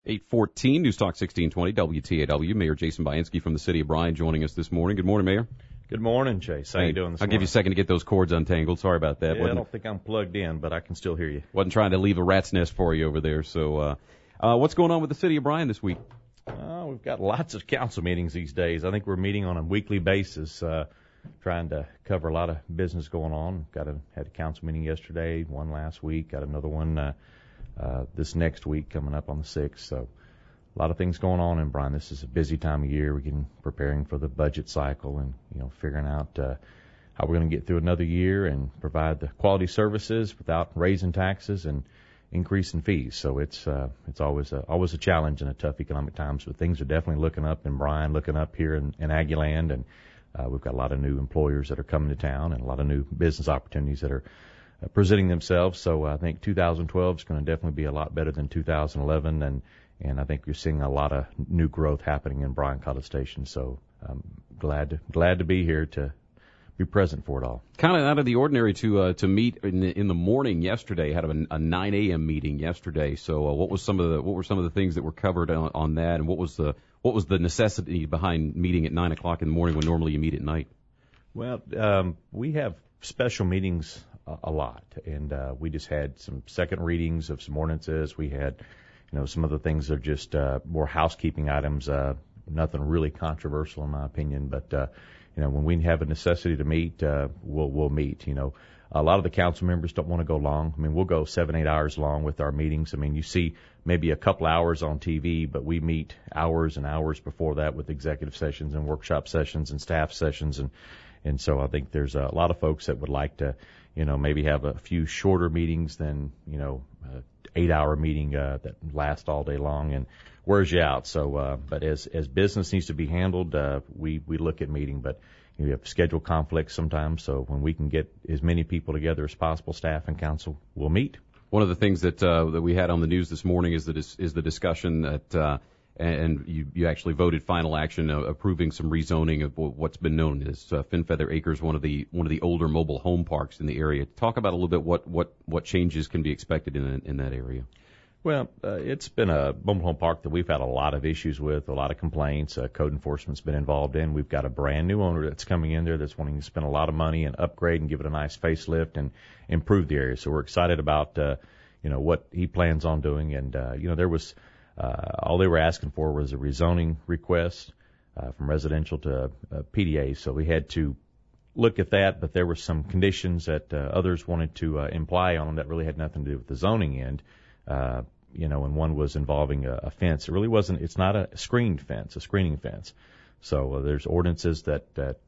814 News Talk 1620 WTAW. Mayor Jason Bainski from the city of Bryan joining us this morning. Good morning, Mayor. Good morning, Chase. How you doing this morning? I'll give you a second to get those cords untangled. Sorry about that. Yeah, I don't think I'm plugged in, but I can still hear you. Wasn't trying to leave a rat's nest for you over there. So what's going on with the city of Bryan this week? We've got lots of council meetings these days. I think we're meeting on a weekly basis, trying to cover a lot of business going on. Had a council meeting yesterday, one last week, got another one this next week coming up on the 6th. So a lot of things going on in Bryan. This is a busy time of year. We're preparing for the budget cycle and, figuring out how we're going to get through another year and provide the quality services without raising taxes and increasing fees. So it's always a challenge in a tough economic times, but things are definitely looking up in Bryan, looking up here in Aggieland, and we've got a lot of new employers that are coming to town and a lot of new business opportunities that are presenting themselves. So I think 2012 is going to definitely be a lot better than 2011, and I think you're seeing a lot of new growth happening in Bryan College Station. So I'm glad to be here to be present for it all. Kind of out of the ordinary to meet in the morning yesterday. Had a 9 a.m. meeting yesterday. So what were some of the things that were covered on that, and what was the necessity behind meeting at 9 o'clock in the morning when normally you meet at night? Well, we have special meetings a lot, and we just had some second readings of some ordinances. We had some of the things are just more housekeeping items, nothing really controversial in my opinion, but when we have a necessity to meet, we'll meet. A lot of the council members don't want to go long. I mean, we'll go 7-8 hours long with our meetings. I mean, you see maybe a couple hours on TV, but we meet hours and hours before that with executive sessions and workshop sessions and staff sessions, and so I think there's a lot of folks that would like to maybe have a few shorter meetings than 8-hour meeting that lasts all day long and wears you out. So, but as business needs to be handled, we look at meeting, but we have schedule conflicts sometimes. So when we can get as many people together as possible, staff and council, we'll meet. One of the things that we had on the news this morning is the discussion that and you actually voted final action approving some rezoning of what's been known as Finfeather Acres, one of the older mobile home parks in the area. Talk about a little bit what changes can be expected in that area. Well, it's been a mobile home park that we've had a lot of issues with, a lot of complaints. Code enforcement's been involved in. We've got a brand new owner that's coming in there that's wanting to spend a lot of money and upgrade and give it a nice facelift and improve the area. So we're excited about what he plans on doing. And there was all they were asking for was a rezoning request from residential to PDA. So we had to look at that, but there were some conditions that others wanted to imply on them that really had nothing to do with the zoning end. And one was involving a fence. It really wasn't. It's not a screened fence, a screening fence. So there's ordinances that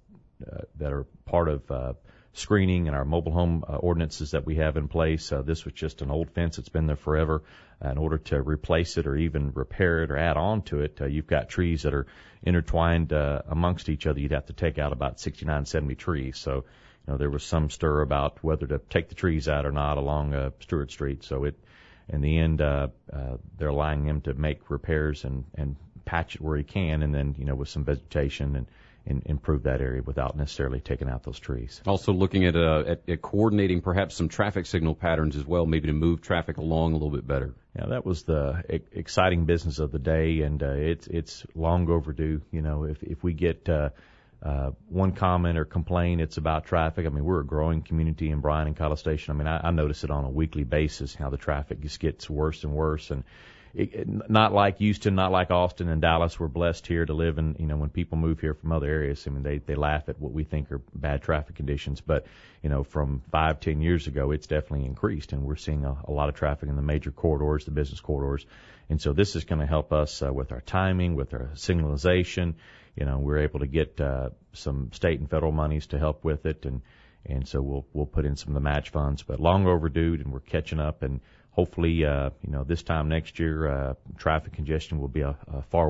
are part of screening and our mobile home ordinances that we have in place. This was just an old fence that's been there forever. In order to replace it or even repair it or add on to it, you've got trees that are intertwined amongst each other. You'd have to take out about 69, 70 trees. So there was some stir about whether to take the trees out or not along Stewart Street. So in the end, they're allowing him to make repairs and patch it where he can, and then with some vegetation and improve that area without necessarily taking out those trees. Also looking at coordinating perhaps some traffic signal patterns as well, maybe to move traffic along a little bit better. Yeah, that was the exciting business of the day, and it's long overdue. If we get one comment or complaint, it's about traffic. I mean, we're a growing community in Bryan and College Station. I mean, I notice it on a weekly basis how the traffic just gets worse and worse, and not like Houston, not like Austin and Dallas. We're blessed here to live in, when people move here from other areas, I mean, they laugh at what we think are bad traffic conditions. But, from 5-10 years ago, it's definitely increased, and we're seeing a lot of traffic in the major corridors, the business corridors. And so this is going to help us with our timing, with our signalization. We're able to get some state and federal monies to help with it, and so we'll put in some of the match funds. But long overdue, and we're catching up, and hopefully, this time next year, traffic congestion will be far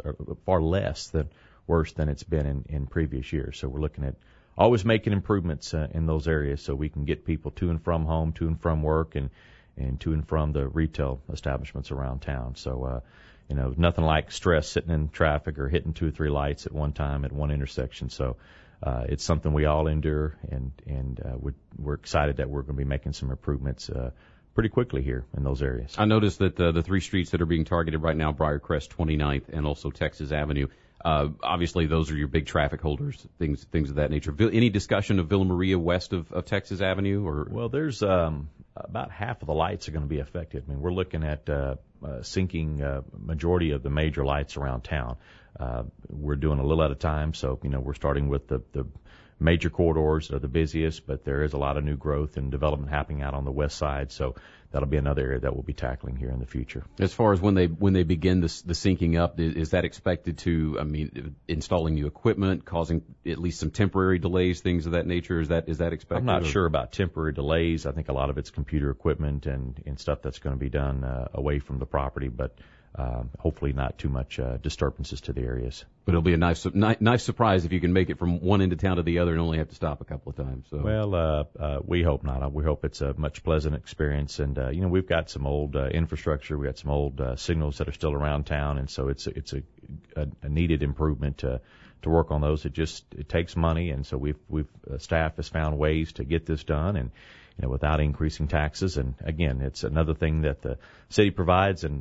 less than it's been in previous years. So we're looking at always making improvements in those areas so we can get people to and from home, to and from work, and to and from the retail establishments around town. So, nothing like stress sitting in traffic or hitting 2 or 3 lights at one time at one intersection. So it's something we all endure, and we're excited that we're going to be making some improvements pretty quickly here in those areas. I noticed that the three streets that are being targeted right now, Briarcrest, 29th, and also Texas Avenue, obviously those are your big traffic holders, things of that nature. Any discussion of Villa Maria west of Texas Avenue? Well, there's about half of the lights are going to be affected. I mean, we're looking at sinking majority of the major lights around town. We're doing a little at a time, so we're starting with the major corridors that are the busiest, but there is a lot of new growth and development happening out on the west side, so that'll be another area that we'll be tackling here in the future. As far as when they begin the syncing up, is that expected to, installing new equipment, causing at least some temporary delays, things of that nature? Is that expected? I'm not sure about temporary delays. I think a lot of it's computer equipment and stuff that's going to be done away from the property, but hopefully not too much disturbances to the areas. But it'll be a nice surprise if you can make it from one end of town to the other and only have to stop a couple of times. So. Well, we hope not. We hope it's a much pleasant experience. And, we've got some old infrastructure. We got some old signals that are still around town. And so it's a needed improvement to work on those. It takes money. And so we've staff has found ways to get this done and, without increasing taxes. And again, it's another thing that the city provides. And,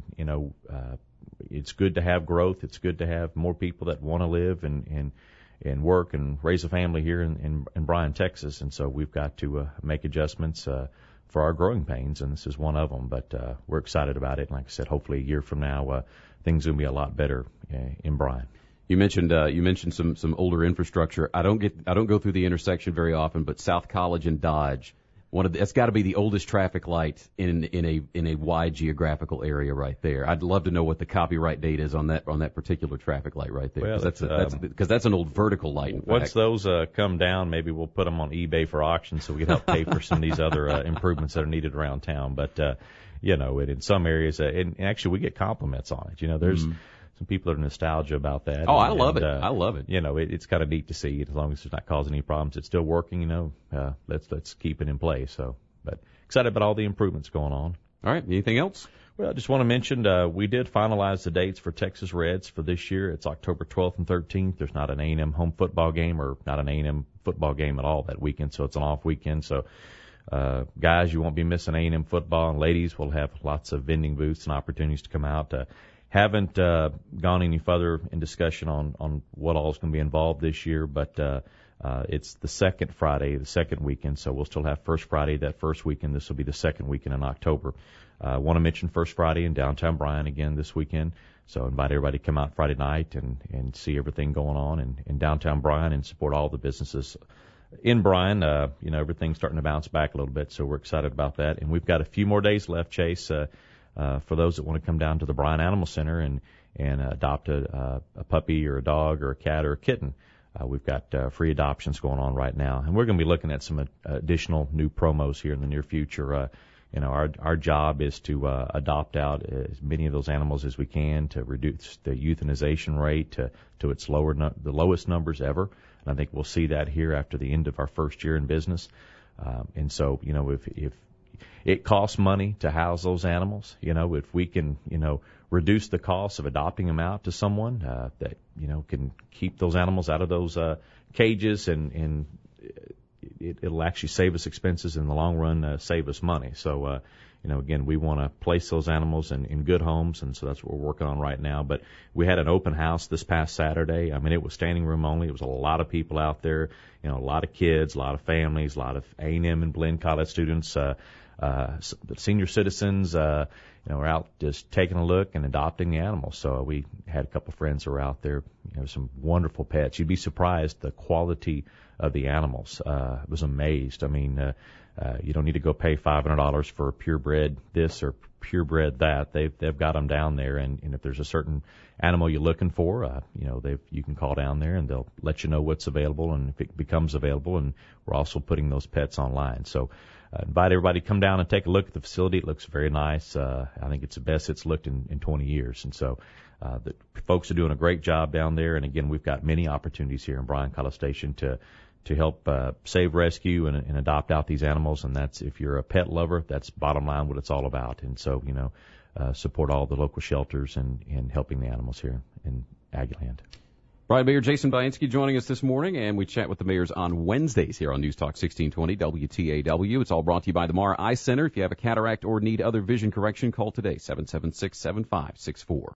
it's good to have growth. It's good to have more people that want to live and work and raise a family here in Bryan, Texas. And so we've got to make adjustments for our growing pains, and this is one of them. But we're excited about it. And like I said, hopefully a year from now, things will be a lot better in Bryan. You mentioned some older infrastructure. I don't go through the intersection very often, but South College and Dodge, that's got to be the oldest traffic light in a wide geographical area right there. I'd love to know what the copyright date is on that particular traffic light right there. Well, that's an old vertical light. Once those come down, maybe we'll put them on eBay for auction so we can help pay for some of these other improvements that are needed around town. But in some areas, and actually we get compliments on it. There's some people that are nostalgia about that. Oh, I love it. I love it. It's kind of neat to see. As long as it's not causing any problems, it's still working. Let's keep it in place. So, but excited about all the improvements going on. All right. Anything else? Well, I just want to mention we did finalize the dates for Texas Reds for this year. It's October 12th and 13th. There's not an A&M home football game or not an A&M football game at all that weekend, so it's an off weekend. So, guys, you won't be missing A&M football, and ladies will have lots of vending booths and opportunities to come out. Haven't gone any further in discussion on what all is going to be involved this year, but it's the second Friday, the second weekend, so we'll still have First Friday that first weekend. This will be the second weekend in October. I want to mention First Friday in downtown Bryan again this weekend, so invite everybody to come out Friday night and see everything going on in downtown Bryan and support all the businesses in Bryan. Everything's starting to bounce back a little bit, so we're excited about that. And we've got a few more days left, Chase, for those that want to come down to the Bryan Animal Center and adopt a puppy or a dog or a cat or a kitten. We've got free adoptions going on right now, and we're going to be looking at some additional new promos here in the near future. Our job is to adopt out as many of those animals as we can to reduce the euthanization rate to its the lowest numbers ever. And I think we'll see that here after the end of our first year in business. And so, if it costs money to house those animals, if we can, reduce the cost of adopting them out to someone that, can keep those animals out of those cages and it'll actually save us expenses in the long run, save us money. So, again, we want to place those animals in good homes, and so that's what we're working on right now. But we had an open house this past Saturday. I mean, it was standing room only. It was a lot of people out there, a lot of kids, a lot of families, a lot of A&M and Blinn College students, senior citizens, were out just taking a look and adopting the animals. So we had a couple of friends who were out there, some wonderful pets. You'd be surprised the quality of the animals. I was amazed. I mean, you don't need to go pay $500 for purebred this or purebred that. They've got them down there, and if there's a certain animal you're looking for, you can call down there and they'll let you know what's available and if it becomes available. And we're also putting those pets online. So invite everybody to come down and take a look at the facility. It looks very nice. I think it's the best it's looked in 20 years. And so the folks are doing a great job down there. And again, we've got many opportunities here in Bryan College Station to help save, rescue, and adopt out these animals. And that's, if you're a pet lover, that's bottom line what it's all about. And so, support all the local shelters and helping the animals here in Aggieland. Right, Mayor Jason Bainski joining us this morning, and we chat with the mayors on Wednesdays here on News Talk 1620 WTAW. It's all brought to you by the Mara Eye Center. If you have a cataract or need other vision correction, call today, 776-7564.